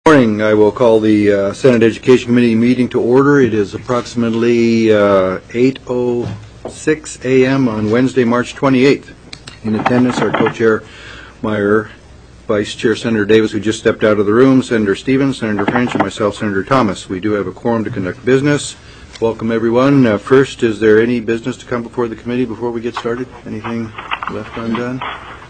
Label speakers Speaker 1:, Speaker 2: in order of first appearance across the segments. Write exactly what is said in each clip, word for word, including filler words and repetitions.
Speaker 1: Morning. I will call the uh, Senate Education Committee meeting to order. It is approximately uh, eight oh six a m on Wednesday, March twenty-eighth. In attendance are Co-Chair Meyer, Vice Chair Senator Davis, who just stepped out of the room, Senator Stevens, Senator French, and myself, Senator Thomas. We do have a quorum to conduct business. Welcome, everyone. Uh, first, is there any business to come before the committee before we get started? Anything left undone?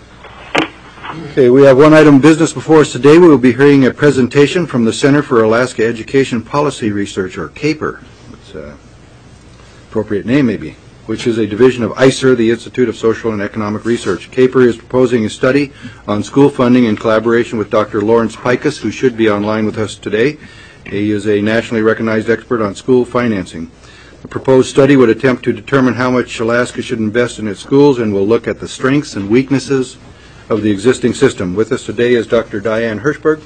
Speaker 1: Okay, we have one item of business before us today. We will be hearing a presentation from the Center for Alaska Education Policy Research, or CAPER. It's an appropriate name, maybe, which is a division of I C E R, the Institute of Social and Economic Research. CAPER is proposing a study on school funding in collaboration with Doctor Lawrence Pikus, who should be online with us today. He is a nationally recognized expert on school financing. The proposed study would attempt to determine how much Alaska should invest in its schools and will look at the strengths and weaknesses of the existing system. With us today is Doctor Diane Hirschberg,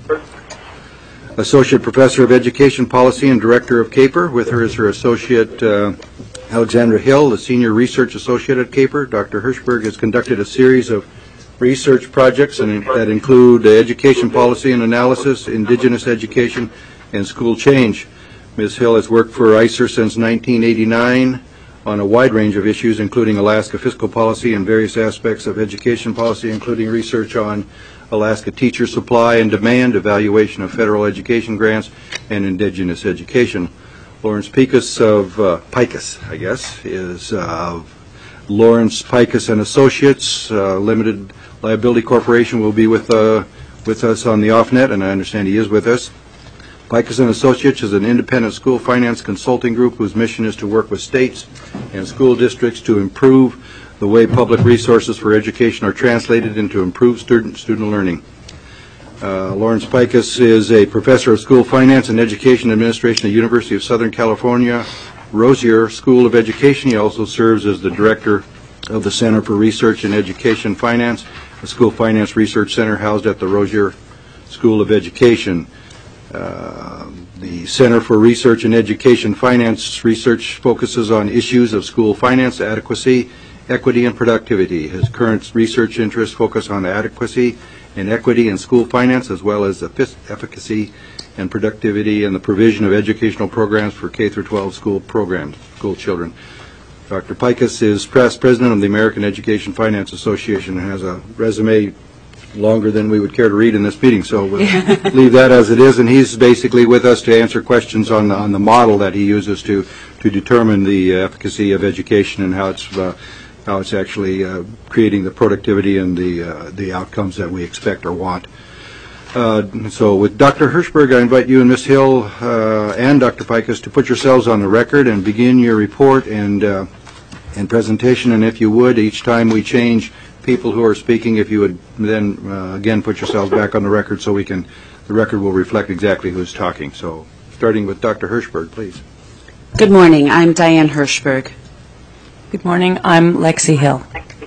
Speaker 1: Associate Professor of Education Policy and Director of CAPER. With her is her Associate uh, Alexandra Hill, the Senior Research Associate at CAPER. Doctor Hirschberg has conducted a series of research projects and, that include uh, education policy and analysis, indigenous education, and school change. Miz Hill has worked for I C E R since nineteen eighty-nine on a wide range of issues, including Alaska fiscal policy and various aspects of education policy, including research on Alaska teacher supply and demand, evaluation of federal education grants, and indigenous education. Lawrence Pikus of uh, Pikus, I guess, is uh, Lawrence Pikus and Associates uh, Limited Liability Corporation will be with uh, with us on the OffNet, and I understand he is with us. Pikus and Associates is an independent school finance consulting group whose mission is to work with states and school districts to improve the way public resources for education are translated into improved student student learning. Uh, Lawrence Pikus is a professor of school finance and education administration at the University of Southern California Rozier School of Education. He also serves as the director of the Center for Research in Education Finance, a school finance research center housed at the Rozier School of Education. Uh, the Center for Research in Education Finance research focuses on issues of school finance adequacy, equity, and productivity. His current research interests focus on adequacy and equity in school finance, as well as efficacy and productivity in the provision of educational programs for K through twelve school programs, school children. Doctor Pikus is past president of the American Education Finance Association and has a resume longer than we would care to read in this meeting, so we'll leave that as it is. And he's basically with us to answer questions on the, on the model that he uses to to determine the efficacy of education and how it's uh, how it's actually uh, creating the productivity and the uh, the outcomes that we expect or want. Uh, so with Doctor Hirschberg, I invite you and Miz Hill uh, and Doctor Pikus to put yourselves on the record and begin your report and uh, and presentation. And if you would, each time we change people who are speaking, if you would then uh, again put yourselves back on the record so we can, the record will reflect exactly who's talking. So starting with Doctor Hirschberg, please.
Speaker 2: Good morning. I'm Diane Hirschberg.
Speaker 3: Good morning. I'm Lexi Hill.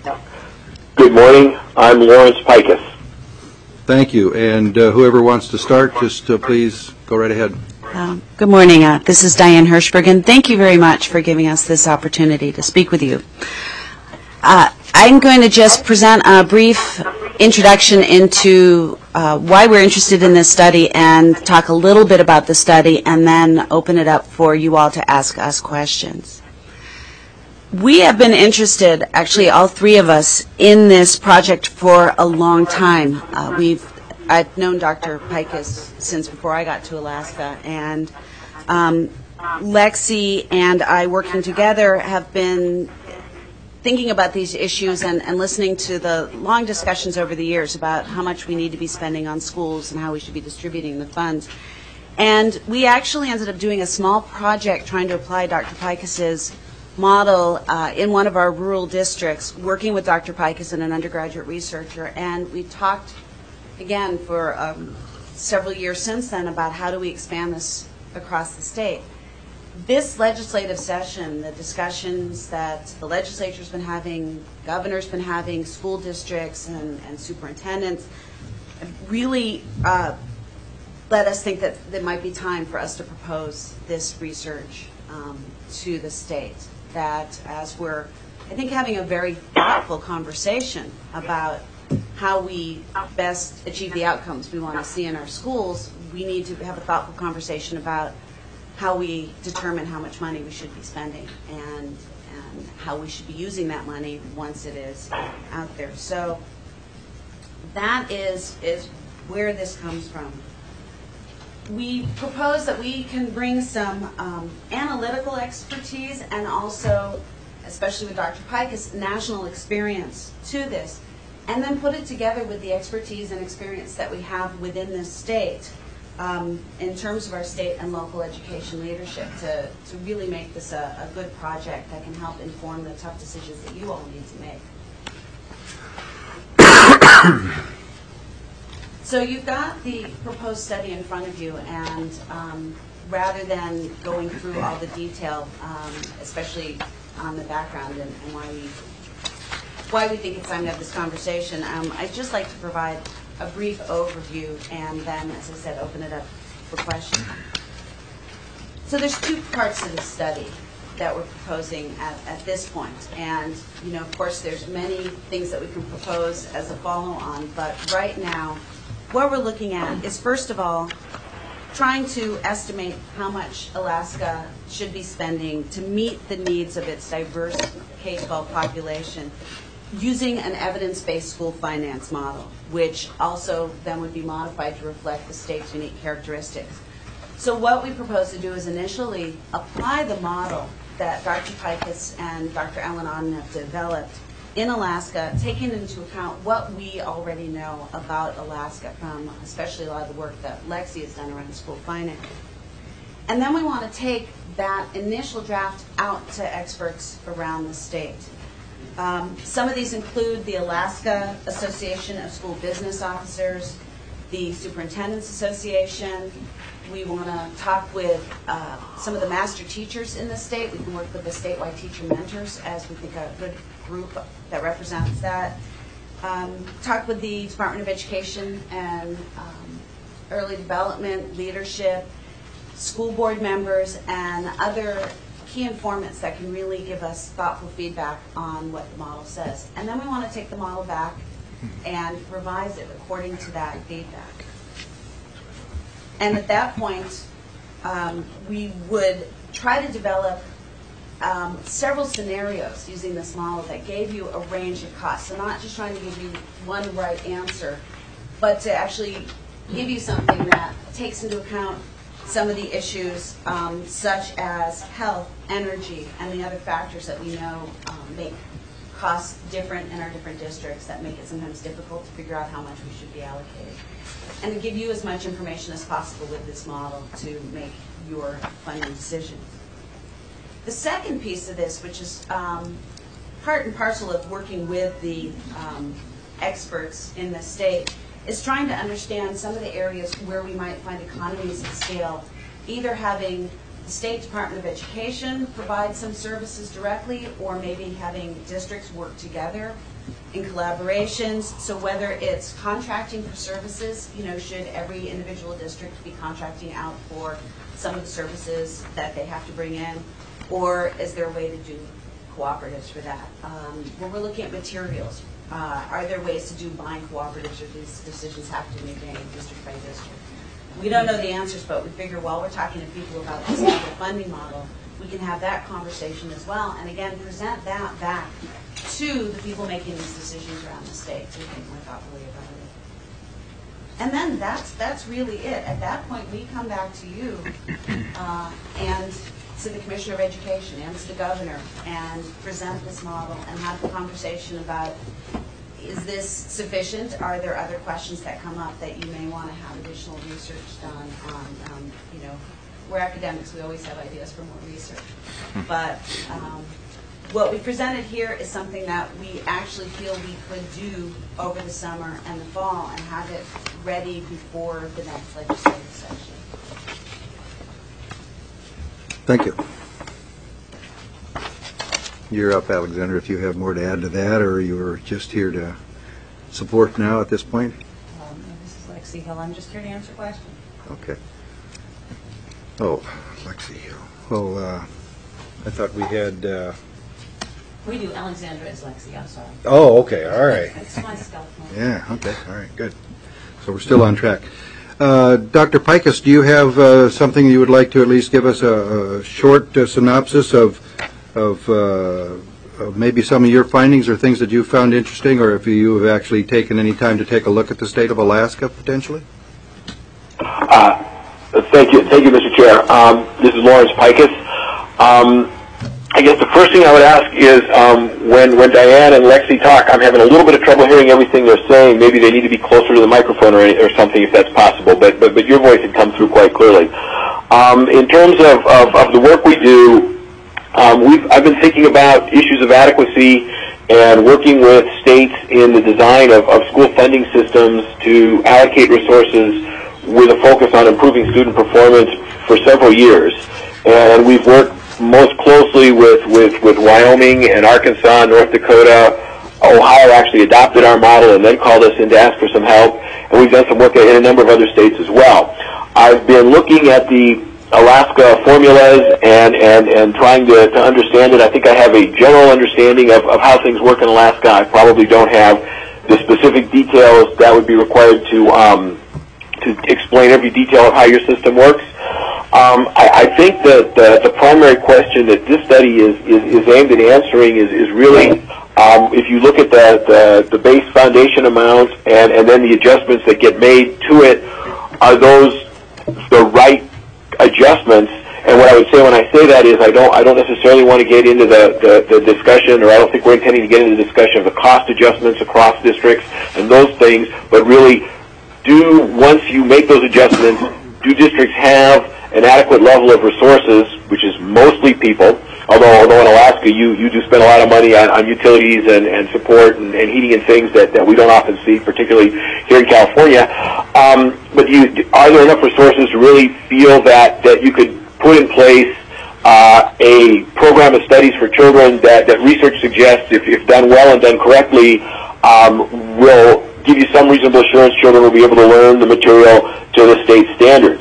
Speaker 4: Good morning. I'm Lawrence Pikus.
Speaker 1: Thank you. And uh, whoever wants to start, just uh, please go right ahead.
Speaker 2: Um, good morning. Uh, this is Diane Hirschberg, and thank you very much for giving us this opportunity to speak with you. Uh, I'm going to just present a brief introduction into uh, why we're interested in this study and talk a little bit about the study and then open it up for you all to ask us questions. We have been interested, actually all three of us, in this project for a long time. Uh, we've, I've known Doctor Pikus since before I got to Alaska, and um, Lexi and I working together have been thinking about these issues and, and listening to the long discussions over the years about how much we need to be spending on schools and how we should be distributing the funds. And we actually ended up doing a small project trying to apply Doctor Pikus's model uh, in one of our rural districts, working with Doctor Pikus and an undergraduate researcher. And we talked, again, for um, several years since then about how do we expand this across the state. This legislative session, the discussions that the legislature's been having, governor's been having, school districts and, and superintendents, really uh, led us think that there might be time for us to propose this research um, to the state. That as we're, I think, having a very thoughtful conversation about how we best achieve the outcomes we want to see in our schools, we need to have a thoughtful conversation about how we determine how much money we should be spending and, and how we should be using that money once it is out there. So that is, is where this comes from. We propose that we can bring some um, analytical expertise and also, especially with Doctor Pikus, national experience to this, and then put it together with the expertise and experience that we have within this state um, in terms of our state and local education leadership to, to really make this a, a good project that can help inform the tough decisions that you all need to make. So you've got the proposed study in front of you, and um, rather than going through all the detail, um, especially on the background and, and why we why we think it's time to have this conversation, um, I'd just like to provide a brief overview and then, as I said, open it up for questions. So there's two parts to this study that we're proposing at, at this point. And, you know, of course, there's many things that we can propose as a follow-on, but right now, what we're looking at is, first of all, trying to estimate how much Alaska should be spending to meet the needs of its diverse K twelve population using an evidence-based school finance model, which also then would be modified to reflect the state's unique characteristics. So what we propose to do is initially apply the model that Doctor Pikus and Doctor Ellen Auden have developed in Alaska, taking into account what we already know about Alaska from especially a lot of the work that Lexi has done around school finance. And then we want to take that initial draft out to experts around the state. Um, some of these include the Alaska Association of School Business Officers, the Superintendent's Association. We want to talk with uh, some of the master teachers in the state. We can work with the statewide teacher mentors as we think a good group that represents that. Um, talk with the Department of Education and um, Early Development, leadership, school board members, and other key informants that can really give us thoughtful feedback on what the model says. And then we want to take the model back and revise it according to that feedback. And at that point, um, we would try to develop um, several scenarios using this model that gave you a range of costs. So not just trying to give you one right answer, but to actually give you something that takes into account some of the issues um, such as health, energy, and the other factors that we know um, make costs different in our different districts that make it sometimes difficult to figure out how much we should be allocated. And to give you as much information as possible with this model to make your funding decisions. The second piece of this, which is um, part and parcel of working with the um, experts in the state, is trying to understand some of the areas where we might find economies of scale, either having the State Department of Education provide some services directly, or maybe having districts work together in collaborations. So whether it's contracting for services, you know, should every individual district be contracting out for some of the services that they have to bring in, or is there a way to do cooperatives for that? Um, when we're looking at materials, uh, are there ways to do buying cooperatives, or these decisions have to be made district by district? We don't know the answers, but we figure while we're talking to people about this type of funding model, we can have that conversation as well, and again, present that back to the people making these decisions around the state to think more thoughtfully about it. And then that's that's really it. At that point, we come back to you uh, and to the Commissioner of Education and to the Governor and present this model and have the conversation about, is this sufficient? Are there other questions that come up that you may want to have additional research done on? Um, you know, we're academics, we always have ideas for more research. But um, what we presented here is something that we actually feel we could do over the summer and the fall and have it ready before the next legislative session.
Speaker 1: Thank you. You're up, Alexander, if you have more to add to that, or you're just here to support now at this point?
Speaker 2: Um, this is Lexi Hill. I'm just here to answer questions.
Speaker 1: Okay. Oh, Lexi Hill. Well, uh, I thought we had... Uh...
Speaker 3: We do. Alexandra is Lexi. I'm sorry.
Speaker 1: Oh, okay. All right.
Speaker 3: It's my stealth mode.
Speaker 1: Yeah, okay. All right, good. So we're still on track. Uh, Doctor Pikus, do you have uh, something you would like to at least give us a, a short uh, synopsis of, of, uh, of maybe some of your findings or things that you found interesting, or if you have actually taken any time to take a look at the state of Alaska potentially?
Speaker 4: Uh, thank you, thank you, Mister Chair. Um, this is Lawrence Pikus. Um, I guess the first thing I would ask is um, when when Diane and Lexi talk, I'm having a little bit of trouble hearing everything they're saying. Maybe they need to be closer to the microphone or, any, or something if that's possible. But but but your voice had come through quite clearly. Um, in terms of, of, of the work we do, um, we've I've been thinking about issues of adequacy and working with states in the design of, of school funding systems to allocate resources with a focus on improving student performance for several years. And we've worked most closely with, with, with Wyoming and Arkansas, North Dakota. Ohio actually adopted our model and then called us in to ask for some help. And we've done some work in a number of other states as well. I've been looking at the Alaska formulas and, and, and trying to, to understand it. I think I have a general understanding of, of how things work in Alaska. I probably don't have the specific details that would be required to, um, to explain every detail of how your system works. Um, I, I think that the, the primary question that this study is, is, is aimed at answering is, is really, um, if you look at the, the, the base foundation amount and, and then the adjustments that get made to it, are those the right adjustments? And what I would say when I say that is I don't I don't necessarily want to get into the, the, the discussion, or I don't think we're intending to get into the discussion of the cost adjustments across districts and those things, but really do, once you make those adjustments, do districts have an adequate level of resources, which is mostly people, although although in Alaska you, you do spend a lot of money on, on utilities and, and support and, and heating and things that, that we don't often see, particularly here in California. Um, but you, are there enough resources to really feel that, that you could put in place uh, a program of studies for children that, that research suggests, if, if done well and done correctly, um, will give you some reasonable assurance children will be able to learn the material to the state standards?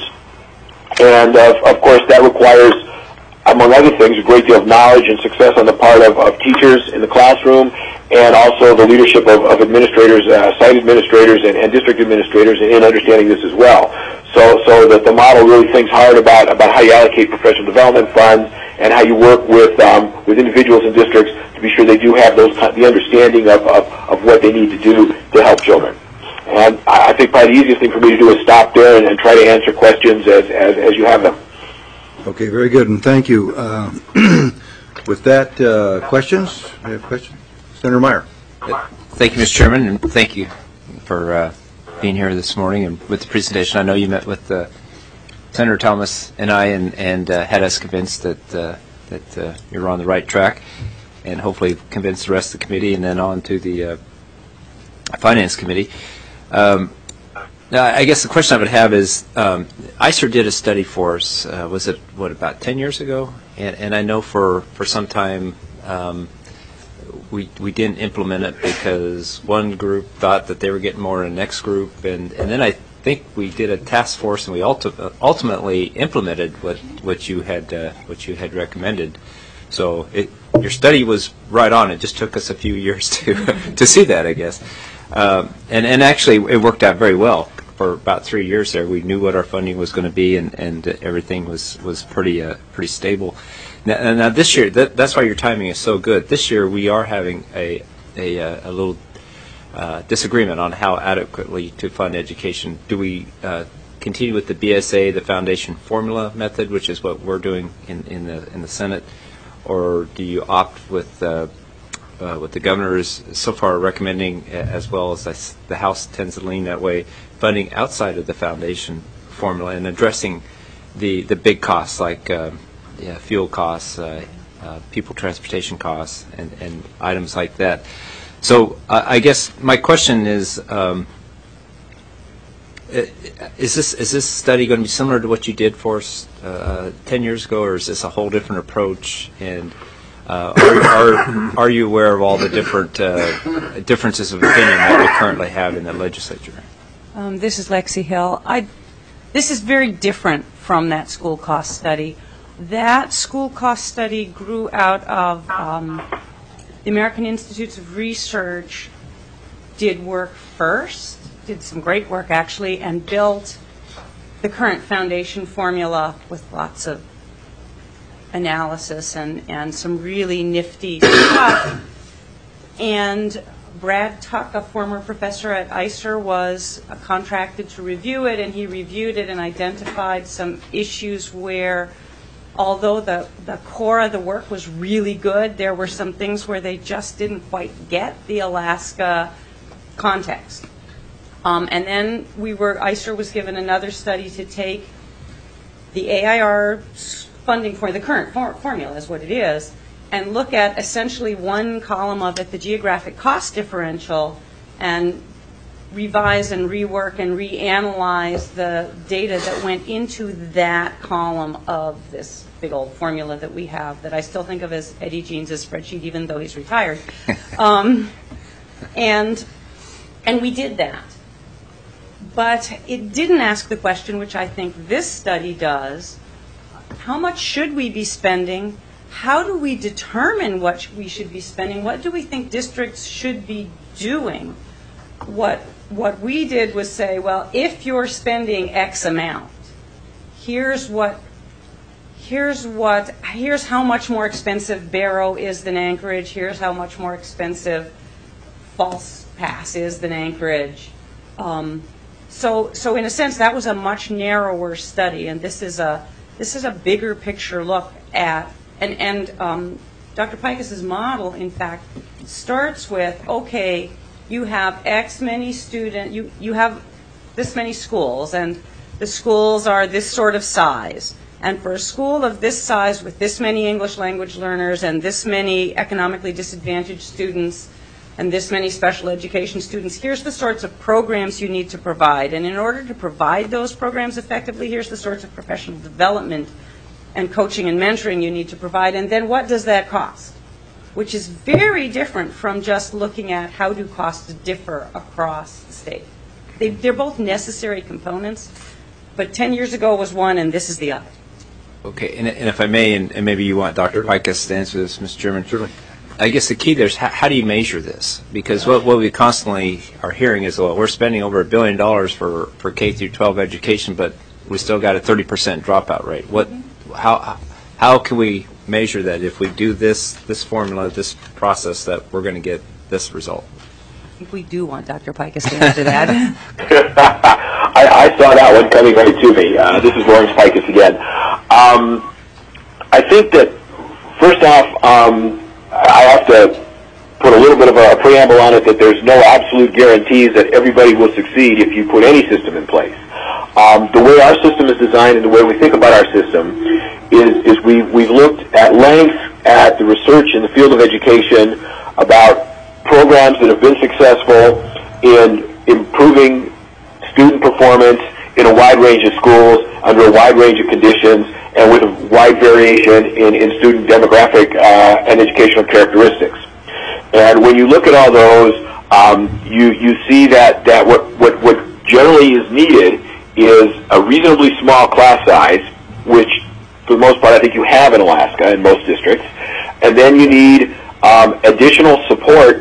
Speaker 4: And, uh, of course, that requires, among other things, a great deal of knowledge and success on the part of, of teachers in the classroom, and also the leadership of, of administrators, uh, site administrators, and, and district administrators in understanding this as well. So, so that the model really thinks hard about, about how you allocate professional development funds and how you work with, um, with individuals and districts to be sure they do have those, the understanding of, of, of what they need to do to help children. And I think probably the easiest thing for me to do is stop there and, and try to answer questions as, as, as you have them.
Speaker 1: Okay, very good, and thank you. Uh, with that, uh, questions? I have questions. Senator Meyer.
Speaker 5: Thank you, Mister Chairman, and thank you for uh, being here this morning and with the presentation. I know you met with uh, Senator Thomas and I and, and uh, had us convinced that, uh, that uh, you're on the right track, and hopefully convince the rest of the committee and then on to the uh, Finance Committee. Um, now, I guess the question I would have is, um, I C E R did a study for us, uh, was it, what, about ten years ago? And, and I know for, for some time um, we, we didn't implement it because one group thought that they were getting more in the next group, and, and then I think we did a task force and we ulti- ultimately implemented what, what, you had, uh, what you had recommended. So it, your study was right on. It just took us a few years to, to see that, I guess. Um, and, and actually, it worked out very well. For about three years there, we knew what our funding was going to be, and, and uh, everything was was pretty uh, pretty stable. Now, now this year, that, that's why your timing is so good. This year, we are having a a, a little uh, disagreement on how adequately to fund education. Do we uh, continue with the B S A, the foundation formula method, which is what we're doing in, in the in the Senate, or do you opt with uh, Uh, what the governor is so far recommending, as well as I, the House tends to lean that way, funding outside of the foundation formula and addressing the, the big costs like uh, yeah, fuel costs, uh, uh, people transportation costs, and, and items like that. So uh, I guess my question is, um, is this is this study going to be similar to what you did for us uh, ten years ago, or is this a whole different approach? And Uh, are, are, are you aware of all the different uh, differences of opinion that we currently have in the legislature?
Speaker 6: Um, this is Lexi Hill. I, this is very different from that school cost study. That school cost study grew out of um, the American Institutes of Research did work first, did some great work actually, and built the current foundation formula with lots of analysis and, and some really nifty stuff. And Brad Tuck, a former professor at I C E R, was uh, contracted to review it, and he reviewed it and identified some issues where, although the, the core of the work was really good, there were some things where they just didn't quite get the Alaska context. Um, and then we were, I C E R was given another study to take the A I R funding for the current for formula is what it is, and look at essentially one column of it, the geographic cost differential, and revise and rework and reanalyze the data that went into that column of this big old formula that we have that I still think of as Eddie Jeans' spreadsheet, even though he's retired. um, and, and we did that. But it didn't ask the question, which I think this study does, how much should we be spending? How do we determine what we should be spending? What do we think districts should be doing? What, what we did was say, well, if you're spending X amount, here's what, here's what, here's how much more expensive Barrow is than Anchorage. Here's how much more expensive False Pass is than Anchorage. Um, so, so in a sense, that was a much narrower study, and this is a this is a bigger picture look at. And, and um, Doctor Pikes' model, in fact, starts with, okay, you have X many student, you, you have this many schools, and the schools are this sort of size. And for a school of this size with this many English language learners and this many economically disadvantaged students and this many special education students, here's the sorts of programs you need to provide. And in order to provide those programs effectively, here's the sorts of professional development and coaching and mentoring you need to provide, and then what does that cost? Which is very different from just looking at how do costs differ across the state. They, they're both necessary components, but ten years ago was one and this is the other.
Speaker 5: Okay, and, and if I may, and, and maybe you want Doctor Pikes to answer this, Mister Chairman. Certainly. I guess the key there is how, how do you measure this? Because what, what we constantly are hearing is, well, we're spending over a billion dollars for, for K through twelve education, but we still got a thirty percent dropout rate. What? Mm-hmm. How how can we measure that if we do this this formula, this process, that we're going to get this result?
Speaker 6: I think we do want Doctor Pikes to answer that.
Speaker 4: I, I saw that one coming right to me. Uh, this is Lawrence Pikes again. Um, I think that first off, um, I have to put a little bit of a preamble on it that there's no absolute guarantees that everybody will succeed if you put any system in place. Um, the way our system is designed and the way we think about our system is, is we, we've looked at length at the research in the field of education about programs that have been successful in improving student performance in a wide range of schools under a wide range of conditions and with a wide variation in, in student demographic uh, and educational characteristics. And when you look at all those, um, you, you see that, that what, what, what generally is needed is a reasonably small class size, which for the most part I think you have in Alaska in most districts, and then you need um, additional support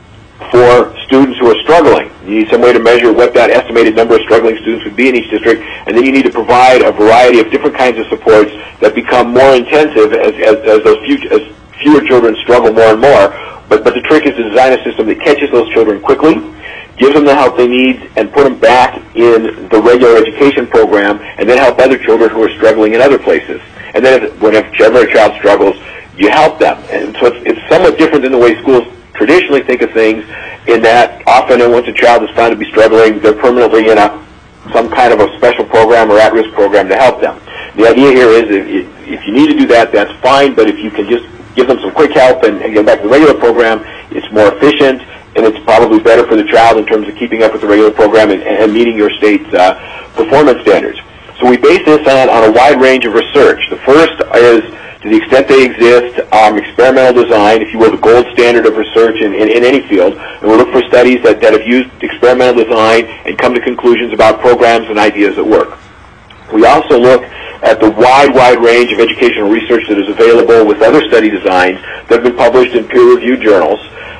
Speaker 4: for students who are struggling. You need some way to measure what that estimated number of struggling students would be in each district, and then you need to provide a variety of different kinds of supports that become more intensive as, as, as those few, as fewer children struggle more and more. But, but the trick is to design a system that catches those children quickly, gives them the help they need, and put them back in the regular education program, and then help other children who are struggling in other places. And then if, whenever a child struggles, you help them. And so it's, it's somewhat different than the way schools traditionally think of things, in that often once a child is found to be struggling, they're permanently in a, some kind of a special program or at-risk program to help them. The idea here is if you, if you need to do that, that's fine, but if you can just give them some quick help and, and get back to the regular program, it's more efficient, and it's probably better for the child in terms of keeping up with the regular program and, and meeting your state's uh, performance standards. So we base this on, on a wide range of research. The first is, to the extent they exist, um, experimental design, if you will, the gold standard of research in, in, in any field. And we look for studies that, that have used experimental design and come to conclusions about programs and ideas that work. We also look at the wide, wide range of educational research that is available with other study designs that have been published in peer-reviewed journals.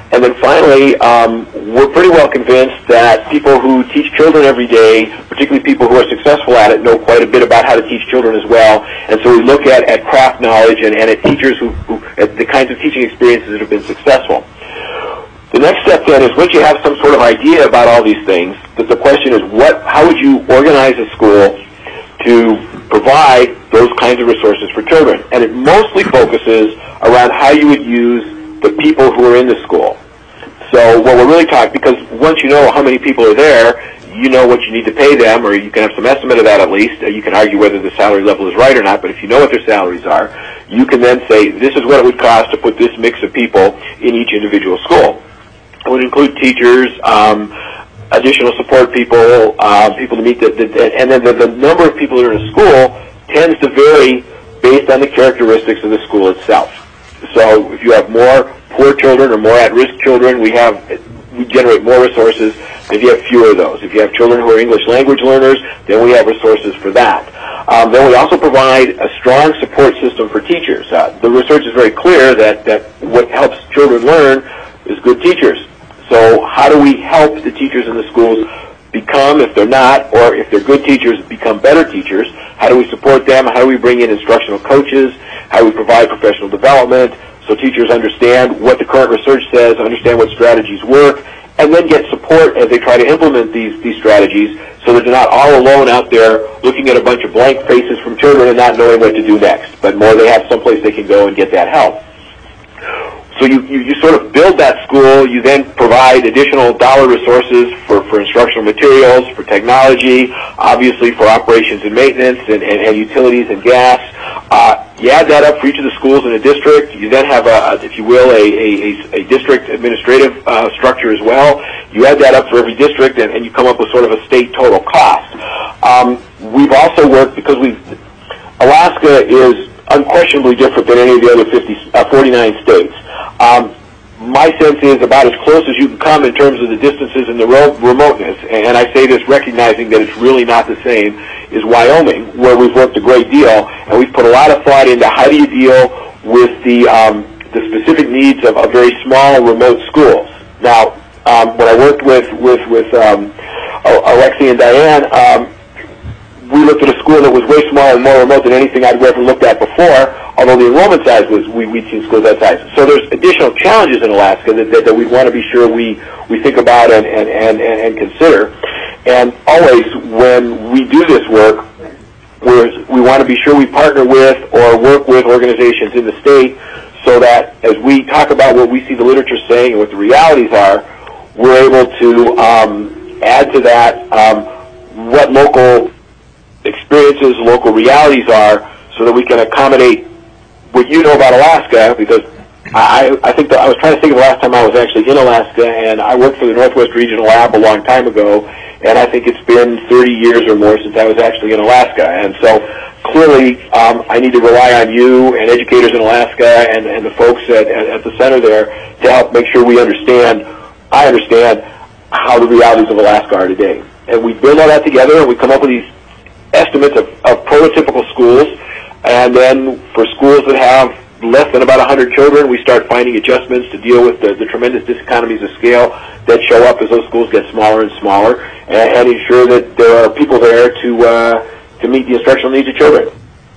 Speaker 4: And then finally, um, we're pretty well convinced that people who teach children every day, particularly people who are successful at it, know quite a bit about how to teach children as well. And so we look at, at craft knowledge and, and at teachers who, who, at the kinds of teaching experiences that have been successful. The next step then is once you have some sort of idea about all these things, that the question is what, how would you organize a school to provide those kinds of resources for children? And it mostly focuses around how you would use the people who are in the school. So what we're really talking, because once you know how many people are there, you know what you need to pay them, or you can have some estimate of that at least. You can argue whether the salary level is right or not, but if you know what their salaries are, you can then say, this is what it would cost to put this mix of people in each individual school. It would include teachers, um, additional support people, uh, people to meet the, the and then the, the number of people that are in a school tends to vary based on the characteristics of the school itself. So if you have more poor children or more at-risk children, we have we generate more resources. If you have fewer of those, if you have children who are English language learners, then we have resources for that. Um, then we also provide a strong support system for teachers. Uh, the research is very clear that, that what helps children learn is good teachers. So how do we help the teachers in the schools become, if they're not, or if they're good teachers, become better teachers? How do we support them? How do we bring in instructional coaches? How do we provide professional development so teachers understand what the current research says, understand what strategies work, and then get support as they try to implement these, these strategies so that they're not all alone out there looking at a bunch of blank faces from children and not knowing what to do next, but more they have someplace they can go and get that help. So you, you, you sort of build that school, you then provide additional dollar resources for, for instructional materials, for technology, obviously for operations and maintenance and, and, and utilities and gas. Uh, you add that up for each of the schools in a district. You then have, a, if you will, a, a, a district administrative uh, structure as well. You add that up for every district and, and you come up with sort of a state total cost. Um, we've also worked, because we've, Alaska is unquestionably different than any of the other fifty, uh, forty-nine states. Um, my sense is about as close as you can come in terms of the distances and the ro- remoteness, and I say this recognizing that it's really not the same, is Wyoming, where we've worked a great deal, and we've put a lot of thought into how do you deal with the um, the specific needs of, of very small, remote schools. Now, um, when I worked with, with, with um, Alexi and Diane, um, we looked at a school that was way smaller and more remote than anything I'd ever looked at before, although the enrollment size was, we, we'd seen schools that size. So there's additional challenges in Alaska that, that, that we want to be sure we, we think about and, and, and, and consider. And always when we do this work, we're, we want to be sure we partner with or work with organizations in the state so that as we talk about what we see the literature saying and what the realities are, we're able to um, add to that um, what local experiences, local realities are, so that we can accommodate what you know about Alaska, because I, I think that I was trying to think of the last time I was actually in Alaska, and I worked for the Northwest Regional Lab a long time ago, and I think it's been thirty years or more since I was actually in Alaska. And so clearly um, I need to rely on you and educators in Alaska and, and the folks at, at, at the center there to help make sure we understand, I understand, how the realities of Alaska are today. And we build all that together, and we come up with these estimates of, of prototypical schools, and then for schools that have less than about one hundred children, we start finding adjustments to deal with the, the tremendous diseconomies of scale that show up as those schools get smaller and smaller, and, and ensure that there are people there to uh, to meet the instructional needs of children.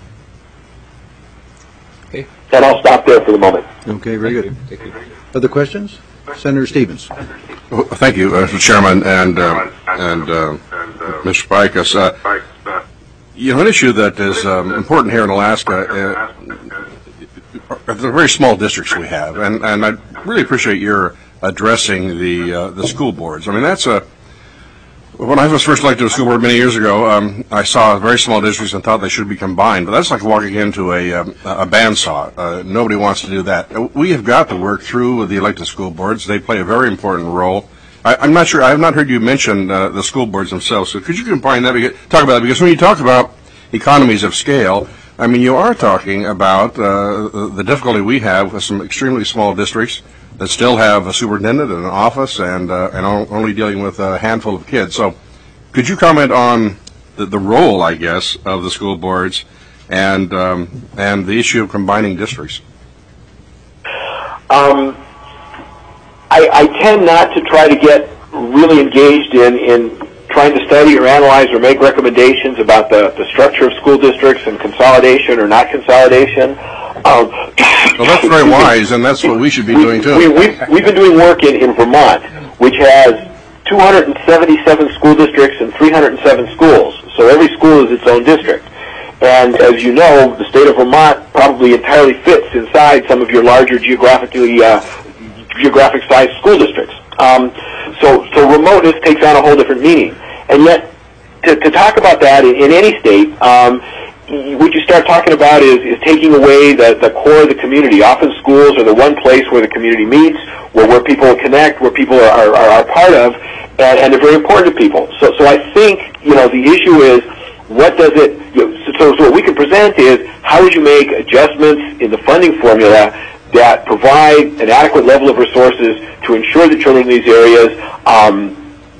Speaker 5: Okay.
Speaker 4: And I'll stop there for the moment.
Speaker 1: Okay, very
Speaker 5: Thank
Speaker 1: good.
Speaker 5: you. Thank you.
Speaker 1: Other questions? Senator Stevens.
Speaker 7: Well, thank you, uh, Mister Chairman, and uh, and uh, Mister Pikus. Uh, you know, an issue that is um, important here in Alaska uh, are the very small districts we have, and, and I really appreciate your addressing the uh, the school boards. I mean, that's a when I was first elected to a school board many years ago, um, I saw very small districts and thought they should be combined. But that's like walking into a um, a bandsaw. Uh, nobody wants to do that. We have got to work through the elected school boards. They play a very important role. I, I'm not sure. I have not heard you mention uh, the school boards themselves. So could you combine that? Because, talk about that, because when you talk about economies of scale, I mean, you are talking about uh, the difficulty we have with some extremely small districts that still have a superintendent and an office and uh, and only dealing with a handful of kids. So could you comment on the, the role, I guess, of the school boards and um, and the issue of combining districts?
Speaker 4: Um, I, I tend not to try to get really engaged in, in trying to study or analyze or make recommendations about the, the structure of school districts and consolidation or not consolidation. Um,
Speaker 7: well, that's very wise, and that's what we should be
Speaker 4: we,
Speaker 7: doing, too.
Speaker 4: We, we've, we've been doing work in, in Vermont, which has two hundred seventy-seven school districts and three hundred seven schools. So every school is its own district. And as you know, the state of Vermont probably entirely fits inside some of your larger geographically uh, geographic-sized school districts. Um, so, so remoteness takes on a whole different meaning. And yet, to, to talk about that in, in any state, um, what you start talking about is, is taking away the, the core of the community. Often schools are the one place where the community meets, where, where people connect, where people are, are, are part of, and, and they're very important to people. So, so I think, you know, the issue is, what does it, you know, so, so what we can present is, how would you make adjustments in the funding formula that provide an adequate level of resources to ensure that children in these areas um,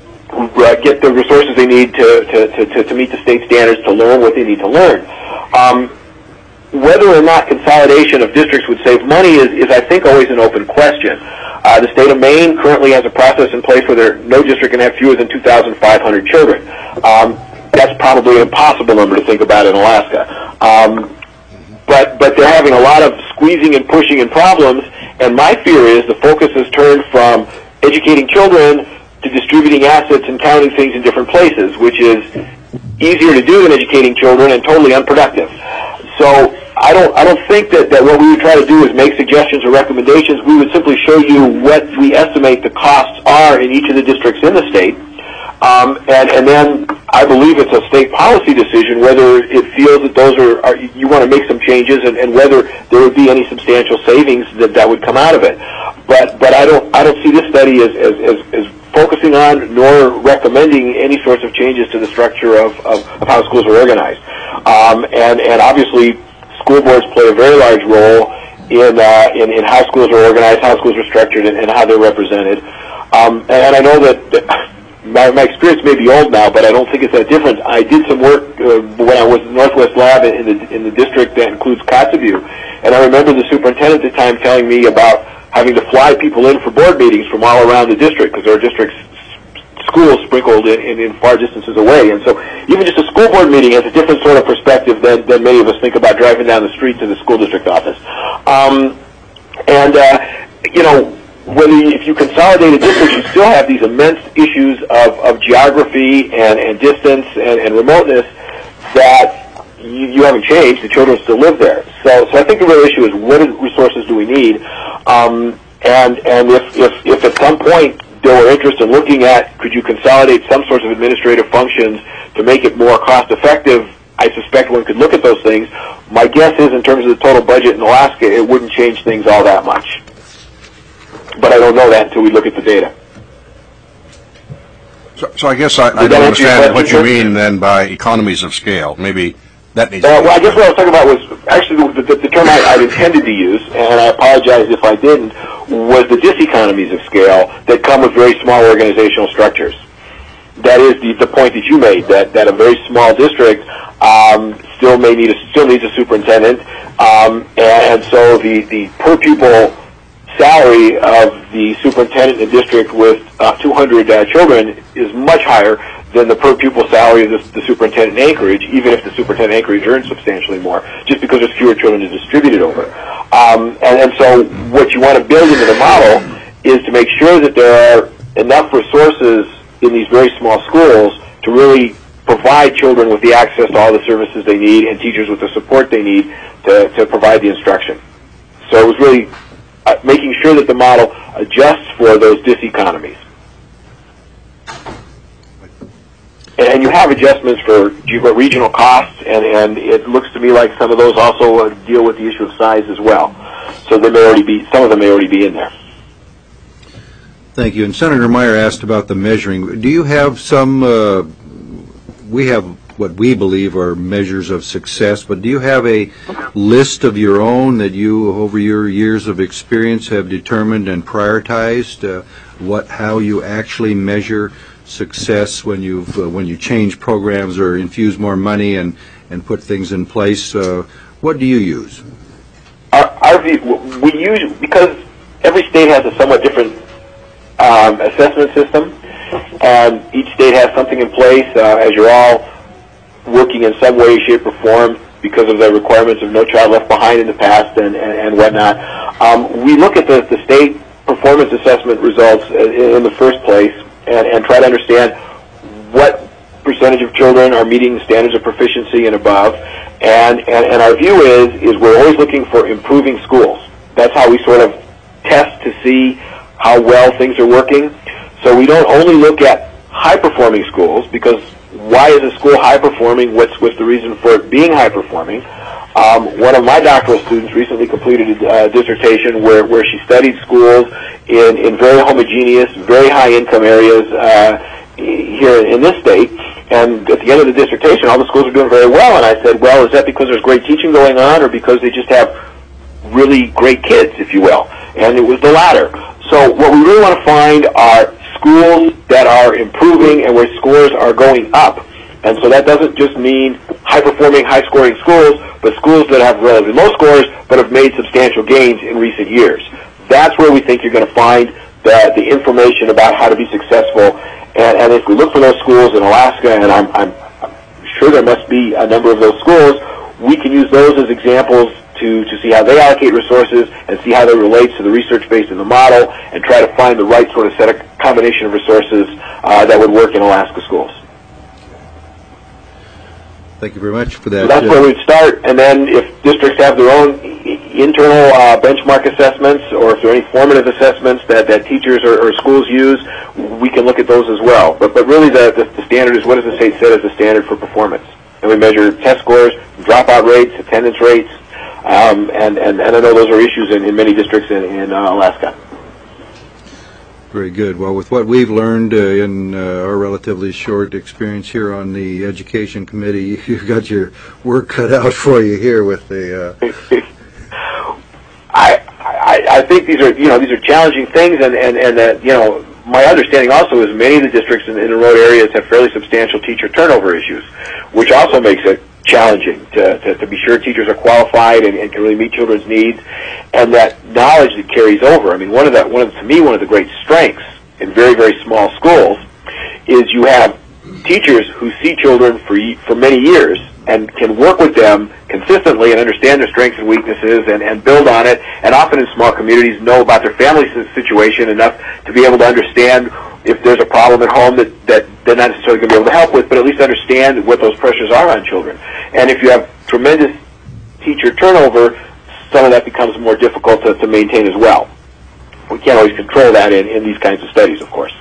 Speaker 4: get the resources they need to, to, to, to meet the state standards to learn what they need to learn. Um, whether or not consolidation of districts would save money is, is I think, always an open question. Uh, the state of Maine currently has a process in place where there, no district can have fewer than two thousand five hundred children. Um, that's probably an impossible number to think about in Alaska. Um, but, but they're having a lot of squeezing and pushing and problems, and my fear is the focus has turned from educating children to distributing assets and counting things in different places, which is easier to do than educating children and totally unproductive. So I don't, I don't think that, that what we would try to do is make suggestions or recommendations. We would simply show you what we estimate the costs are in each of the districts in the state. Um, and, and then I believe it's a state policy decision whether it feels that those are, are you want to make some changes and, and whether there would be any substantial savings that, that would come out of it. But, but I don't, I don't see this study as, as, as, as focusing on nor recommending any sorts of changes to the structure of, of, of how schools are organized. Um, and, and obviously, school boards play a very large role in, uh, in, in how schools are organized, how schools are structured, and, and how they're represented. Um, and I know that, that my, my experience may be old now, but I don't think it's that different. I did some work uh, when I was in the Northwest Lab in the, in the district that includes Kotzebue, and I remember the superintendent at the time telling me about having to fly people in for board meetings from all around the district because there are districts, schools sprinkled in, in, in far distances away. And so even just a school board meeting has a different sort of perspective than, than many of us think about driving down the street to the school district office. Um, and, uh, you know, whether you, if you consolidate a district, you still have these immense issues of, of geography and, and distance and, and remoteness that you, you haven't changed. The children still live there. So, so I think the real issue is what resources do we need? Um, and and if, if, if at some point there were interest in looking at could you consolidate some sorts of administrative functions to make it more cost effective, I suspect one could look at those things. My guess is in terms of the total budget in Alaska, it wouldn't change things all that much. But I don't know that until we look at the data.
Speaker 7: So, so I guess I, I don't understand what you mean then by economies of scale. Maybe that needs
Speaker 4: uh,
Speaker 7: to be
Speaker 4: well, I guess what I was talking about was actually the, the, the term I, I'd intended to use, and I apologize if I didn't, was the diseconomies of scale that come with very small organizational structures. That is the, the point that you made, that, that a very small district um, still may need a, still needs a superintendent, um, and so the, the per pupil salary of the superintendent in a district with uh, two hundred uh, children is much higher than the per pupil salary of the, the superintendent in Anchorage, even if the superintendent in Anchorage earns substantially more, just because there's fewer children to distribute it over. Um, and, and so what you want to build into the model is to make sure that there are enough resources in these very small schools to really provide children with the access to all the services they need and teachers with the support they need to, to provide the instruction. So it was really Uh, making sure that the model adjusts for those diseconomies. And, and you have adjustments for regional costs, and, and it looks to me like some of those also uh, deal with the issue of size as well. So there may already be, some of them may already be in there.
Speaker 1: Thank you. And Senator Meyer asked about the measuring. Do you have some, uh, we have what we believe are measures of success, but do you have a list of your own that you, over your years of experience, have determined and prioritized uh, what, how you actually measure success when you've uh, when you change programs or infuse more money and and put things in place? Uh, what do you use?
Speaker 4: Our, our view, we use, because every state has a somewhat different um, assessment system, and each state has something in place uh, as you're all working in some way, shape, or form because of the requirements of No Child Left Behind in the past and, and, and whatnot. Um, we look at the, the state performance assessment results in, in the first place and, and try to understand what percentage of children are meeting the standards of proficiency and above. And, and, and our view is, is we're always looking for improving schools. That's how we sort of test to see how well things are working. So we don't only look at high-performing schools, because why is a school high-performing? What's, what's the reason for it being high-performing? Um, one of my doctoral students recently completed a uh, dissertation where, where she studied schools in, in very homogeneous, very high-income areas uh, here in this state. And at the end of the dissertation, all the schools are doing very well. And I said, well, is that because there's great teaching going on, or because they just have really great kids, if you will? And it was the latter. So what we really want to find are schools that are improving and where scores are going up. And so that doesn't just mean high-performing, high-scoring schools, but schools that have relatively low scores but have made substantial gains in recent years. That's where we think you're going to find the, the information about how to be successful. And, and if we look for those schools in Alaska, and I'm, I'm, I'm sure there must be a number of those schools, we can use those as examples to, to see how they allocate resources and see how they relate to the research based in the model, and try to find the right sort of set of combination of resources uh, that would work in Alaska schools.
Speaker 1: Thank you very much for that.
Speaker 4: So that's where we'd start, and then if districts have their own internal uh, benchmark assessments, or if there are any formative assessments that, that teachers or, or schools use, we can look at those as well. But, but really the, the, the standard is, what does the state set as the standard for performance? And we measure test scores, dropout rates, attendance rates, um, and, and, and I know those are issues in, in many districts in, in uh, Alaska.
Speaker 1: Very good. Well, with what we've learned uh, in uh, our relatively short experience here on the Education Committee, you've got your work cut out for you here with the... Uh...
Speaker 4: I, I I think these are, you know, these are challenging things, and, and, and that, you know, my understanding also is many of the districts in, in remote areas have fairly substantial teacher turnover issues, which also makes it challenging to, to, to be sure teachers are qualified and, and can really meet children's needs, and that knowledge that carries over. I mean, one of the, one of the, to me, one of the great strengths in very, very small schools is you have teachers who see children for for many years and can work with them consistently and understand their strengths and weaknesses and, and build on it, and often in small communities know about their family situation enough to be able to understand if there's a problem at home that, that they're not necessarily going to be able to help with, but at least understand what those pressures are on children. And if you have tremendous teacher turnover, some of that becomes more difficult to, to maintain as well. We can't always control that in, in these kinds of studies, of course.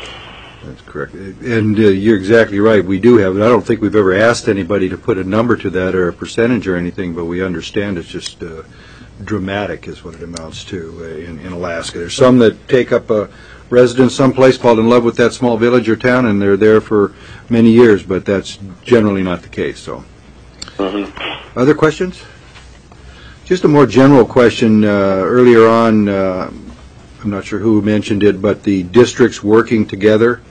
Speaker 1: That's correct. And uh, you're exactly right. We do have it. I don't think we've ever asked anybody to put a number to that or a percentage or anything, but we understand it's just uh, dramatic is what it amounts to uh, in, in Alaska. There's some that take up a residence someplace, fall in love with that small village or town, and they're there for many years, but that's generally not the case. So, mm-hmm. Other questions? Just a more general question. Uh, earlier on, uh, I'm not sure who mentioned it, but the districts working together.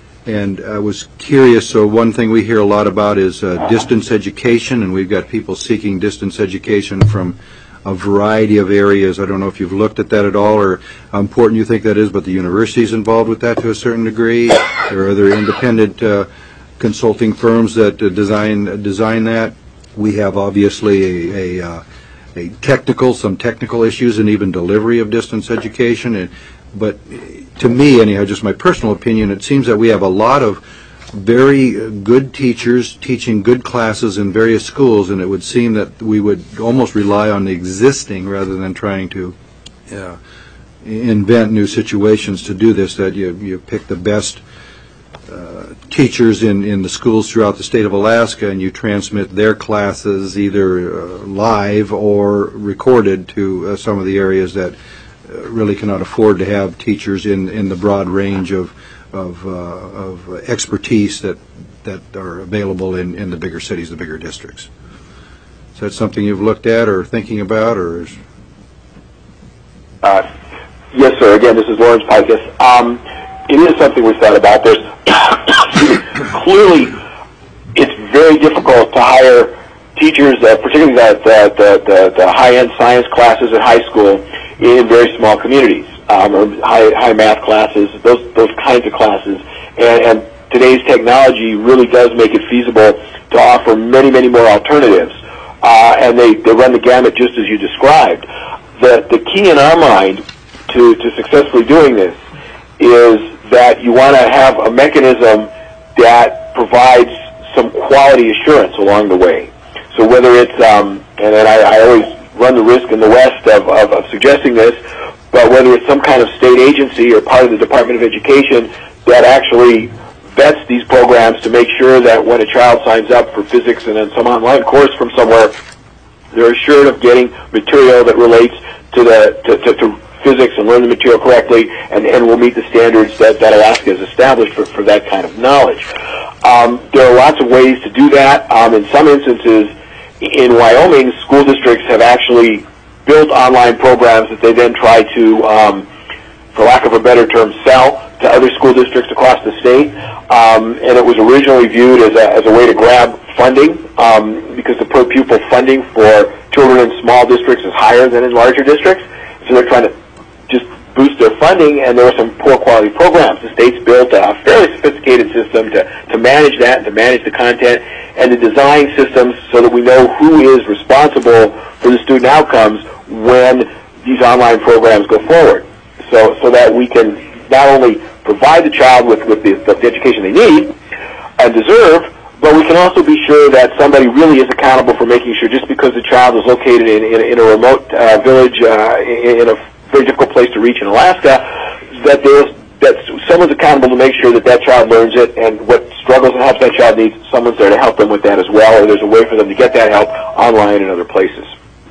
Speaker 1: And I was curious, so one thing we hear a lot about is uh, distance education, and we've got people seeking distance education from a variety of areas. I don't know if you've looked at that at all, or how important you think that is, but the university's involved with that to a certain degree. There are other independent uh, consulting firms that uh, design design that. We have obviously a, a, uh, a technical, some technical issues, and even delivery of distance education. And, but to me, anyhow, just my personal opinion, it seems that we have a lot of very good teachers teaching good classes in various schools, and it would seem that we would almost rely on the existing rather than trying to uh, invent new situations to do this, that you, you pick the best uh, teachers in, in the schools throughout the state of Alaska, and you transmit their classes either uh, live or recorded to uh, some of the areas that uh, really cannot afford to have teachers in, in the broad range of of, uh, of expertise that that are available in, in the bigger cities, the bigger districts. Is that something you've looked at or thinking about, or is?
Speaker 4: Uh, yes, sir. Again, this is Lawrence Pikus. Um, it is something we've thought about. There's clearly, it's very difficult to hire teachers, uh, particularly the, the, the, the, the high-end science classes at high school, in very small communities. um, or high, high math classes, those those kinds of classes. And, and today's technology really does make it feasible to offer many, many more alternatives. Uh, and they, they run the gamut just as you described. The, the key in our mind to, to successfully doing this is that you want to have a mechanism that provides some quality assurance along the way. So whether it's, um, and then I, I always run the risk in the West of, of, of suggesting this, but whether it's some kind of state agency or part of the Department of Education that actually vets these programs to make sure that when a child signs up for physics and then some online course from somewhere, they're assured of getting material that relates to the to, to, to physics and learn the material correctly, and, and will meet the standards that, that Alaska has established for, for that kind of knowledge. Um, there are lots of ways to do that. Um, in some instances, in Wyoming, school districts have actually built online programs that they then try to, um, for lack of a better term, sell to other school districts across the state. Um, and it was originally viewed as a, as a way to grab funding um, because the per pupil funding for children in small districts is higher than in larger districts. So they're trying to just boost their funding, and there were some poor quality programs. The state's built a fairly sophisticated system to, to manage that and to manage the content and to design systems so that we know who is responsible for the student outcomes when these online programs go forward. So, so that we can not only provide the child with, with the, the education they need and deserve, but we can also be sure that somebody really is accountable for making sure, just because the child is located in, in, in a remote uh, village uh, in, in a very difficult place to reach in Alaska, that there's that someone's accountable to make sure that that child learns it, and what struggles and helps that child needs, someone's there to help them with that as well, or there's a way for them to get that help online in other places.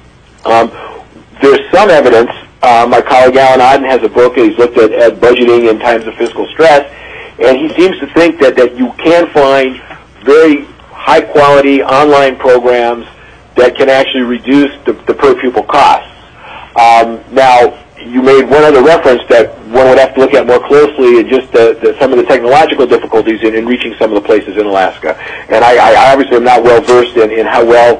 Speaker 4: Um, there's some evidence. Uh, my colleague Alan Odden has a book, and he's looked at, at budgeting in times of fiscal stress, and he seems to think that, that you can find very high-quality online programs that can actually reduce the, the per-pupil costs. Um, now, you made one other reference that one would have to look at more closely, and just the, the, some of the technological difficulties in, in reaching some of the places in Alaska. And I, I obviously am not well-versed in, in how well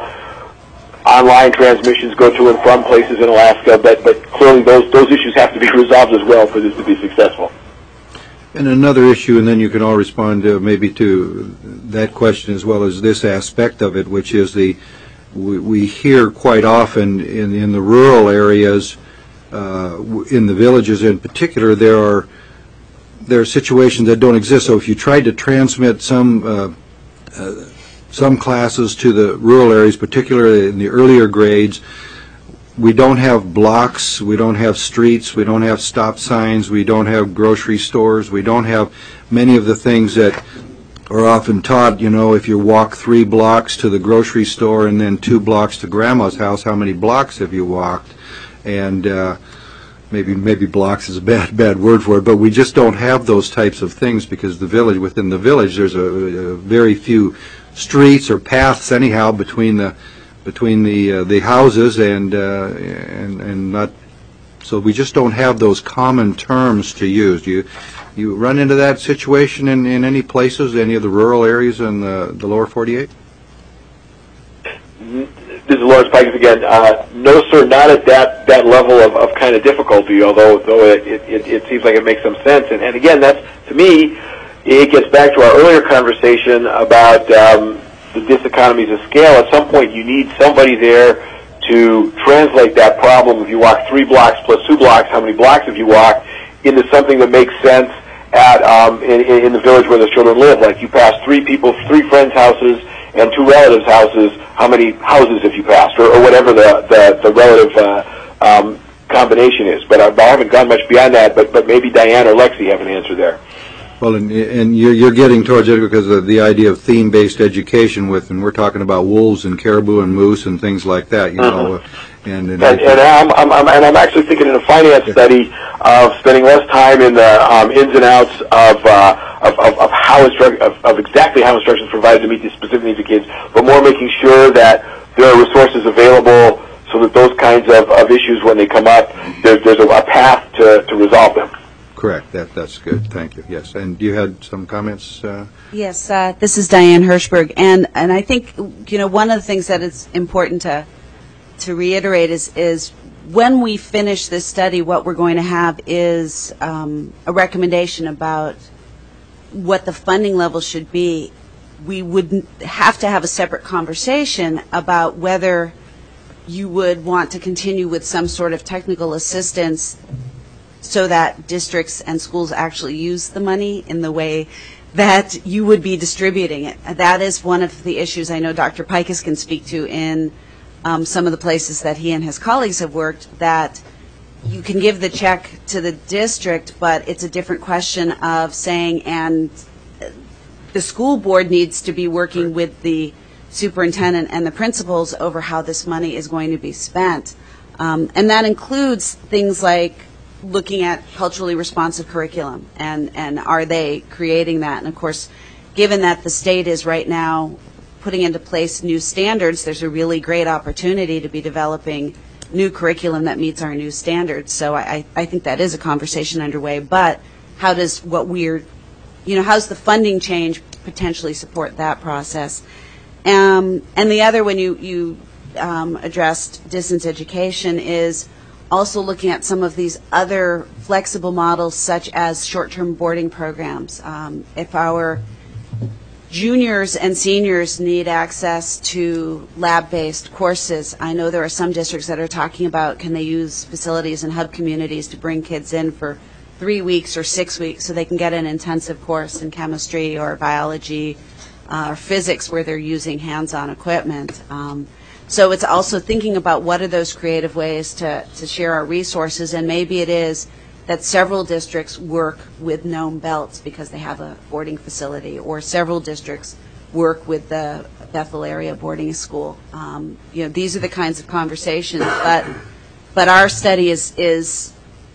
Speaker 4: online transmissions go to and from places in Alaska, but, but clearly those, those issues have to be resolved as well for this to be successful.
Speaker 1: And another issue, and then you can all respond uh, maybe to that question as well as this aspect of it, which is the, we, we hear quite often in, in the rural areas, uh, in the villages in particular, there are, there are situations that don't exist. So if you tried to transmit some uh, uh, some classes to the rural areas, particularly in the earlier grades, we don't have blocks, we don't have streets, we don't have stop signs, we don't have grocery stores, we don't have many of the things that are often taught. You know, if you walk three blocks to the grocery store and then two blocks to grandma's house, how many blocks have you walked? And uh, maybe maybe blocks is a bad bad word for it, but we just don't have those types of things because the village, within the village, there's a, a very few streets or paths anyhow between the between the uh, the houses, and uh, and and not, so we just don't have those common terms to use. Do you you run into that situation in, in any places, any of the rural areas in the, the lower forty-eight?
Speaker 4: This is Lawrence Pikes again. Uh, no, sir, not at that, that level of, of kind of difficulty, although, though it, it, it seems like it makes some sense. And, and again, that's, to me, it gets back to our earlier conversation about um, the diseconomies of scale. At some point, you need somebody there to translate that problem. If you walk three blocks plus two blocks, how many blocks have you walked, into something that makes sense at um, in, in the village where the children live. Like you pass three people, three friends' houses, and two relatives' houses, how many houses have you passed, or, or whatever the, the, the relative uh, um, combination is. But I, I haven't gone much beyond that, but, but maybe Diane or Lexi have an answer there.
Speaker 1: Well, and, and you're, you're getting towards it because of the idea of theme-based education with, and we're talking about wolves and caribou and moose and things like that, you
Speaker 4: mm-hmm.
Speaker 1: know. And, and,
Speaker 4: and, and, I'm, I'm, I'm, and I'm actually thinking in a finance study of spending less time in the um, ins and outs of, uh, of, of, of how instru- of, of exactly how instruction is provided to meet the specific needs of kids, but more making sure that there are resources available so that those kinds of, of issues, when they come up, there, there's a, a path to, to resolve them.
Speaker 1: Correct. That that's good. Thank you. Yes. And you had some comments? Uh?
Speaker 2: Yes. Uh, this is Diane Hirschberg, and and I think, you know, one of the things that is important to to reiterate is is when we finish this study, what we're going to have is um, a recommendation about what the funding level should be. We would have to have a separate conversation about whether you would want to continue with some sort of technical assistance so that districts and schools actually use the money in the way that you would be distributing it. That is one of the issues I know Doctor Pikus can speak to in um, some of the places that he and his colleagues have worked, that you can give the check to the district, but it's a different question of saying, and the school board needs to be working with the superintendent and the principals over how this money is going to be spent. Um, and that includes things like looking at culturally responsive curriculum, and, and are they creating that? And of course, given that the state is right now putting into place new standards, there's a really great opportunity to be developing new curriculum that meets our new standards. So I, I think that is a conversation underway. But how does what we're, you know, how's the funding change potentially support that process? Um, and the other, when you, you um, addressed distance education, is also looking at some of these other flexible models, such as short-term boarding programs. Um, if our juniors and seniors need access to lab-based courses, I know there are some districts that are talking about, can they use facilities and hub communities to bring kids in for three weeks or six weeks so they can get an intensive course in chemistry or biology uh, or physics where they're using hands-on equipment. Um, So it's also thinking about what are those creative ways to, to share our resources, and maybe it is that several districts work with Nome Belts because they have a boarding facility, or several districts work with the Bethel area boarding school. Um, you know, these are the kinds of conversations, but but our study is is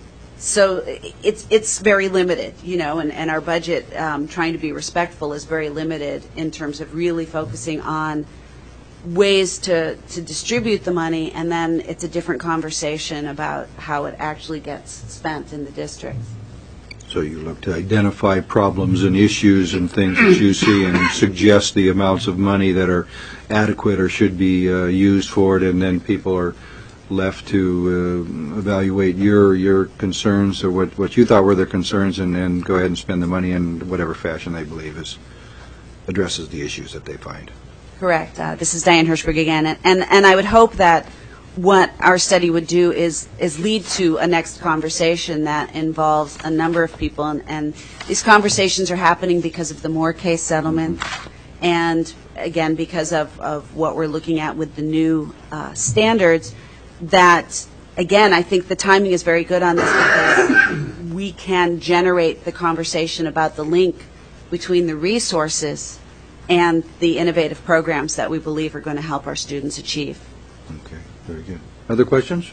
Speaker 2: so it's it's very limited, you know, and, and our budget, um, trying to be respectful, is very limited in terms of really focusing on ways to, to distribute the money, and then it's a different conversation about how it actually gets spent in the district.
Speaker 1: So you look to identify problems and issues and things that you see and suggest the amounts of money that are adequate or should be uh, used for it, and then people are left to uh, evaluate your your concerns or what, what you thought were their concerns, and then go ahead and spend the money in whatever fashion they believe is addresses the issues that they find.
Speaker 2: Correct. Uh, this is Diane Hirschberg again, and, and and I would hope that what our study would do is is lead to a next conversation that involves a number of people, and, and these conversations are happening because of the Moore case settlement, and again because of, of what we're looking at with the new uh, standards. That again, I think the timing is very good on this because we can generate the conversation about the link between the resources and the innovative programs that we believe are going to help our students achieve.
Speaker 1: Okay, very good. Other questions?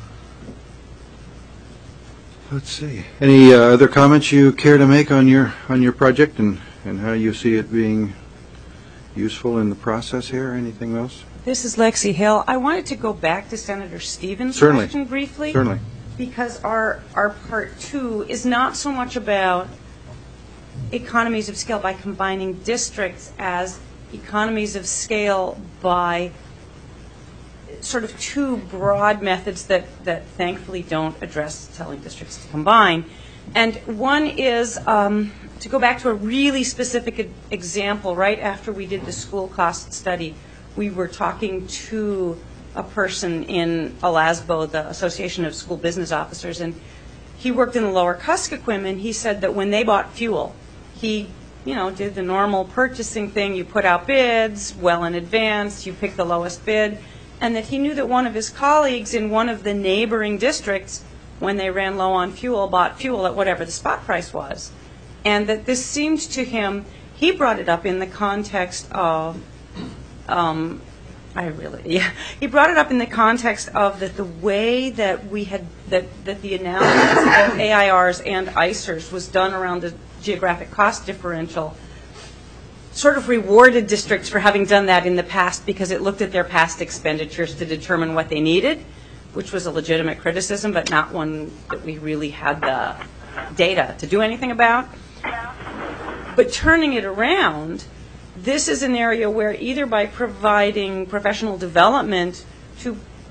Speaker 1: Let's see. Any uh, other comments you care to make on your on your project and, and how you see it being useful in the process here? Anything else?
Speaker 6: This is Lexi Hill. I wanted to go back to Senator Stevens'
Speaker 1: Certainly.
Speaker 6: question briefly.
Speaker 1: Certainly.
Speaker 6: Because our, our part two is not so much about economies of scale by combining districts as economies of scale by sort of two broad methods that, that thankfully don't address telling districts to combine. And one is, um, to go back to a really specific e- example, right after we did the school cost study, we were talking to a person in ALASBO, the Association of School Business Officers, and he worked in the Lower Kuskokwim, and he said that when they bought fuel, he, you know, did the normal purchasing thing. You put out bids well in advance, you pick the lowest bid, and that he knew that one of his colleagues in one of the neighboring districts, when they ran low on fuel, bought fuel at whatever the spot price was. And that this seemed to him, he brought it up in the context of, um, I really, yeah, he brought it up in the context of that the way that we had, that, that the analysis of A I Rs and I C E Rs was done around the geographic cost differential sort of rewarded districts for having done that in the past because it looked at their past expenditures to determine what they needed, which was a legitimate criticism, but not one that we really had the data to do anything about. But turning it around, this is an area where either by providing professional development to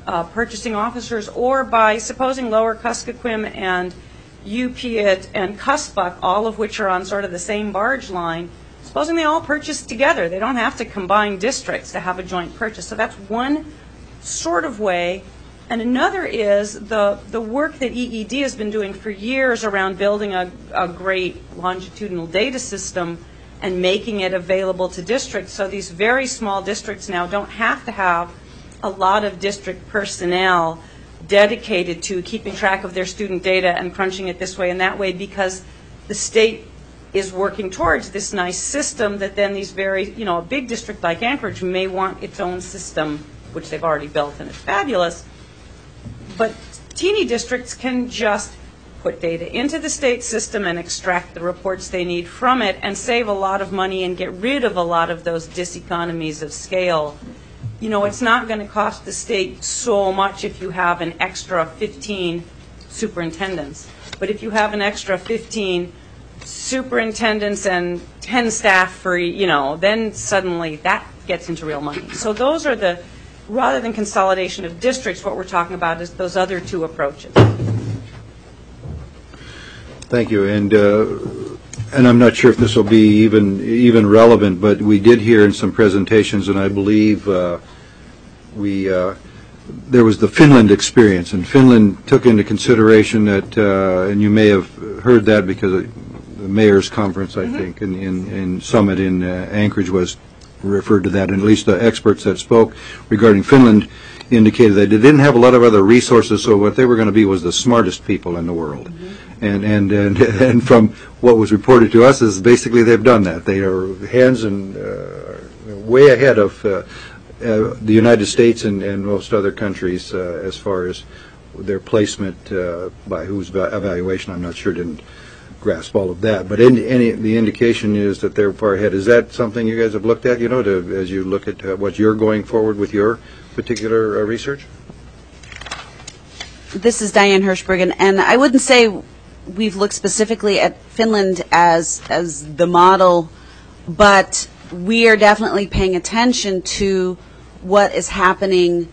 Speaker 6: uh, purchasing officers, or by supposing Lower Kuskokwim and Upiat and Cuspuk, all of which are on sort of the same barge line, supposing they all purchase together. They don't have to combine districts to have a joint purchase. So that's one sort of way. And another is the, the work that E E D has been doing for years around building a, a great longitudinal data system and making it available to districts. So these very small districts now don't have to have a lot of district personnel dedicated to keeping track of their student data and crunching it this way and that way, because the state is working towards this nice system that then these very, you know, a big district like Anchorage may want its own system, which they've already built and it's fabulous. But teeny districts can just put data into the state system and extract the reports they need from it and save a lot of money and get rid of a lot of those diseconomies of scale. You know, it's not going to cost the state so much if you have an extra fifteen superintendents. But if you have an extra fifteen superintendents and ten staff for, you know, then suddenly that gets into real money. So those are the, rather than consolidation of districts, what we're talking about is those other two approaches.
Speaker 1: Thank you. And uh, and I'm not sure if this will be even even relevant, but we did hear in some presentations, and I believe uh, we uh, there was the Finland experience, and Finland took into consideration that, uh, and you may have heard that because of the mayor's conference, I mm-hmm. think, in, in, in summit in uh, Anchorage was referred to that, and at least the experts that spoke regarding Finland indicated that they didn't have a lot of other resources, so what they were going to be was the smartest people in the world. Mm-hmm. And, and, and, and from what was reported to us is basically they've done that. They are hands and uh, way ahead of uh, uh, the United States and, and most other countries uh, as far as their placement uh, by whose evaluation, I'm not sure, didn't grasp all of that. But in, any, the indication is that they're far ahead. Is that something you guys have looked at, you know, to, as you look at uh, what you're going forward with your particular uh, research?
Speaker 2: This is Diane Hirschbergen, and I wouldn't say we've looked specifically at Finland as as the model, but we are definitely paying attention to what is happening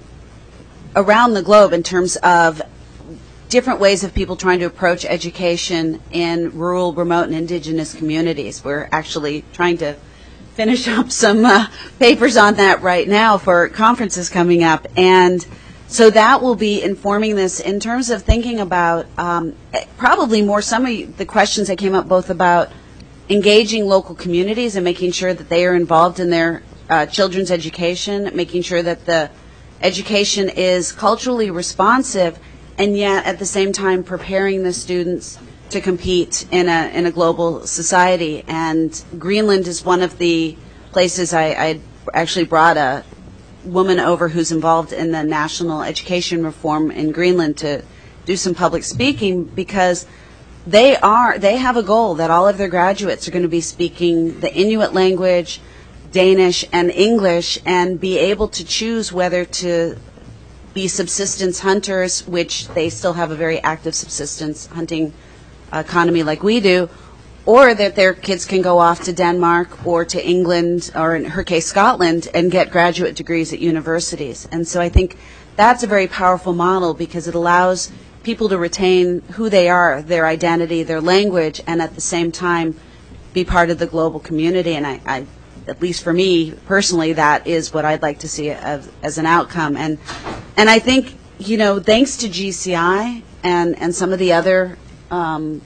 Speaker 2: around the globe in terms of different ways of people trying to approach education in rural, remote, and indigenous communities. We're actually trying to finish up some uh, papers on that right now for conferences coming up, and so that will be informing this in terms of thinking about um, probably more some of the questions that came up both about engaging local communities and making sure that they are involved in their uh, children's education, making sure that the education is culturally responsive, and yet at the same time preparing the students to compete in a in a global society. And Greenland is one of the places I, I actually brought a woman over who's involved in the national education reform in Greenland to do some public speaking, because they are they have a goal that all of their graduates are going to be speaking the Inuit language, Danish, and English, and be able to choose whether to be subsistence hunters, which they still have a very active subsistence hunting economy like we do, or that their kids can go off to Denmark or to England, or in her case Scotland, and get graduate degrees at universities. And so I think that's a very powerful model, because it allows people to retain who they are, their identity, their language, and at the same time be part of the global community. And I, I at least for me personally, that is what I'd like to see as, as an outcome. And and I think, you know, thanks to G C I and, and some of the other um,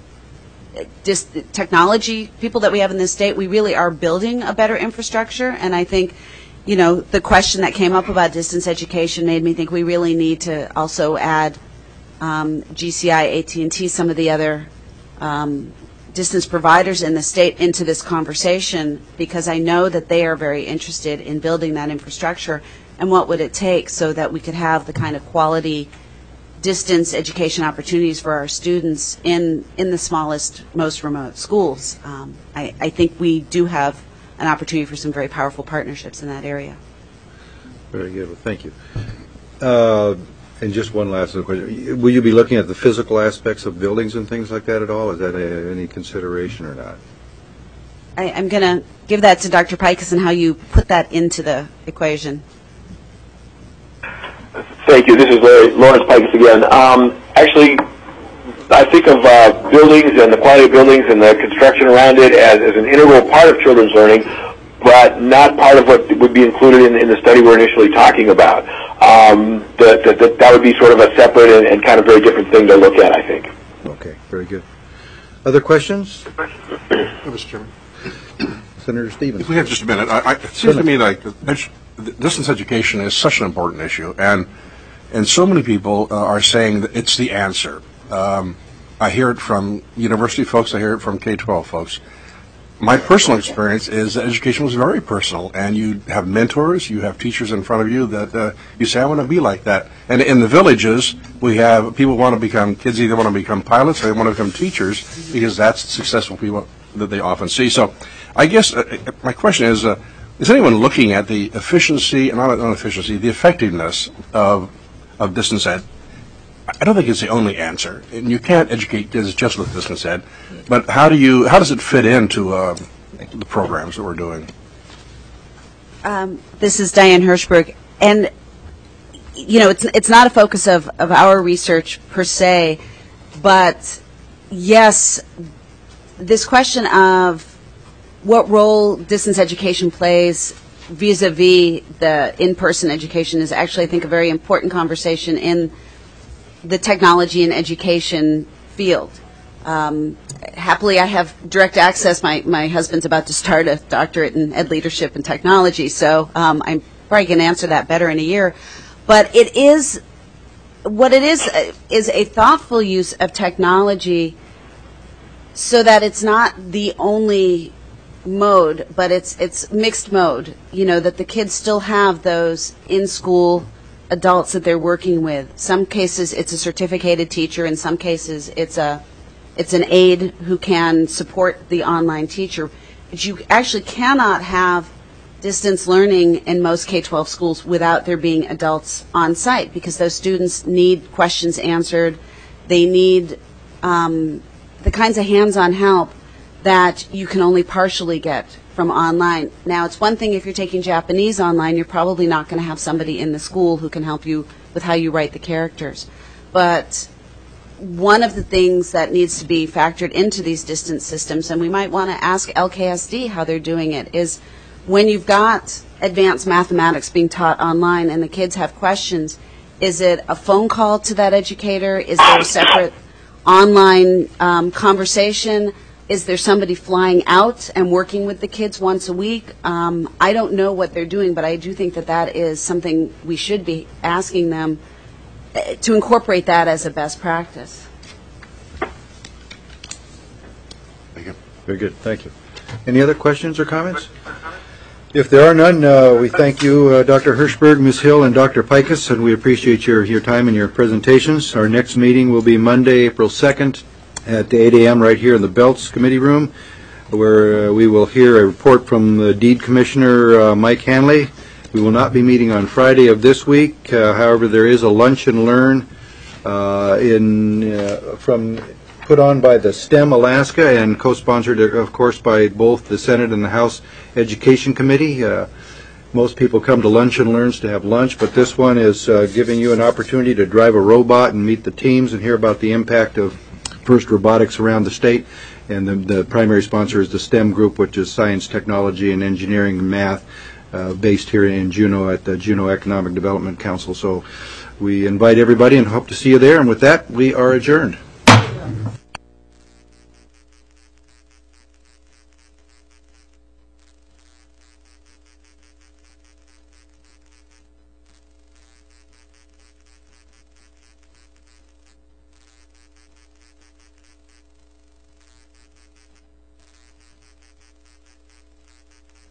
Speaker 2: dis- technology people that we have in this state, we really are building a better infrastructure. And I think, you know, the question that came up about distance education made me think we really need to also add um, G C I, A T and T, some of the other um, distance providers in the state into this conversation, because I know that they are very interested in building that infrastructure. And what would it take so that we could have the kind of quality distance education opportunities for our students in, in the smallest, most remote schools? Um, I, I think we do have an opportunity for some very powerful partnerships in that area.
Speaker 1: Very good. Well, thank you. Uh, and just one last question. Will you be looking at the physical aspects of buildings and things like that at all? Is that a, any consideration or not?
Speaker 2: I, I'm going to give that to Doctor Pikus and how you put that into the equation.
Speaker 4: thank you. This is Larry, Lawrence Pikes again. Um, actually, I think of uh, buildings and the quality of buildings and the construction around it as, as an integral part of children's learning, but not part of what would be included in, in the study we're initially talking about. Um, the, the, the, that would be sort of a separate and, and kind of very different thing to look at, I think.
Speaker 1: Okay, very good. Other questions?
Speaker 7: Mister Chairman.
Speaker 1: Senator Stevens.
Speaker 7: If we have just a minute, I, I, it seems to me like edu- distance education is such an important issue, and and so many people uh, are saying that it's the answer. Um, I hear it from university folks. I hear it from K twelve folks. My personal experience is that education was very personal, and you have mentors, you have teachers in front of you that uh, you say, I want to be like that. And in the villages, we have people want to become, kids either want to become pilots or they want to become teachers because that's successful people that they often see. So I guess uh, my question is, uh, is anyone looking at the efficiency, not, not efficiency, the effectiveness of, of distance ed? I don't think it's the only answer, and you can't educate kids just with distance ed. But how do you? How does it fit into uh, the programs that we're doing?
Speaker 2: Um, this is Diane Hirschberg, and you know it's it's not a focus of, of our research per se, but yes, this question of what role distance education plays vis-a-vis the in-person education is actually, I think, a very important conversation in the technology and education field. Um, happily, I have direct access. My, my husband's about to start a doctorate in ed leadership and technology, so um, I'm probably going to answer that better in a year. But it is, what it is, uh, is a thoughtful use of technology so that it's not the only mode, but it's it's mixed mode, you know, that the kids still have those in-school adults that they're working with. Some cases it's a certificated teacher, in some cases it's a it's an aide who can support the online teacher. But you actually cannot have distance learning in most K twelve schools without there being adults on site, because those students need questions answered. They need um, the kinds of hands-on help that you can only partially get from online. Now, it's one thing if you're taking Japanese online, you're probably not going to have somebody in the school who can help you with how you write the characters. But one of the things that needs to be factored into these distance systems, and we might want to ask L K S D how they're doing it, is when you've got advanced mathematics being taught online and the kids have questions, is it a phone call to that educator? Is there a separate online um, conversation? Is there somebody flying out and working with the kids once a week? Um, I don't know what they're doing, but I do think that that is something we should be asking them uh, to incorporate that as a best practice.
Speaker 7: Thank you.
Speaker 1: Very good, thank you. Any other questions or comments? If there are none, uh, we thank you, uh, Doctor Hirschberg, Miz Hill, and Doctor Pikus, and we appreciate your, your time and your presentations. Our next meeting will be Monday, April second, at eight a m right here in the Belts Committee Room, where uh, we will hear a report from the Deed Commissioner, uh, Mike Hanley. We will not be meeting on Friday of this week. Uh, however, there is a lunch and learn uh, in uh, from put on by the STEM Alaska and co-sponsored, of course, by both the Senate and the House Education Committee. Uh, most people come to lunch and learns to have lunch, but this one is uh, giving you an opportunity to drive a robot and meet the teams and hear about the impact of FIRST Robotics around the state. And the, the primary sponsor is the STEM group, which is science, technology, and engineering and math, uh, based here in Juneau at the Juneau Economic Development Council. So we invite everybody and hope to see you there. And with that, we are adjourned.